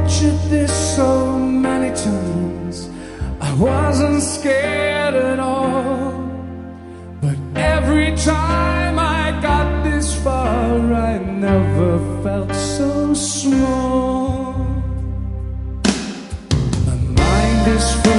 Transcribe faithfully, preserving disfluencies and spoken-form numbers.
pictured this so many times. I wasn't scared at all. But every time I got this far, I never felt so small. My mind is full